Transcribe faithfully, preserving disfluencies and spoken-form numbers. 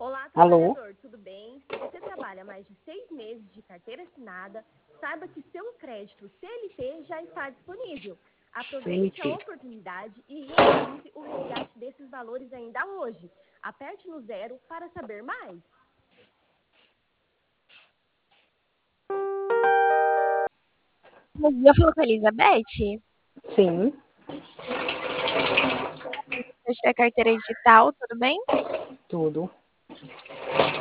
Olá, Alô? trabalhador, tudo bem? Se você trabalha mais de seis meses de carteira assinada, saiba que seu crédito C L T já está disponível. Aproveite a C L T. oportunidade e realize o resgate desses valores ainda hoje. Aperte no zero para saber mais. Bom dia, eu falo com a Elizabeth. Sim, Eu achei a carteira digital, tudo bem? tudo.